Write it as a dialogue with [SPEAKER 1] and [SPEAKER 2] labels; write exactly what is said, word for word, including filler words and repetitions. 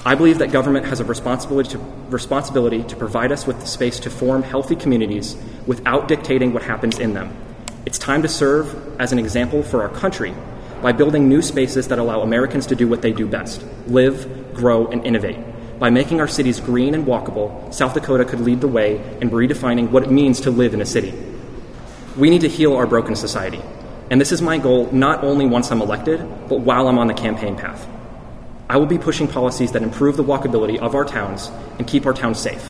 [SPEAKER 1] I believe that government has a responsibility to, responsibility to provide us with the space to form healthy communities without dictating what happens in them. It's time to serve as an example for our country by building new spaces that allow Americans to do what they do best: live, grow, and innovate. By making our cities green and walkable, South Dakota could lead the way in redefining what it means to live in a city. We need to heal our broken society, and this is my goal not only once I'm elected, but while I'm on the campaign path. I will be pushing policies that improve the walkability of our towns and keep our towns safe.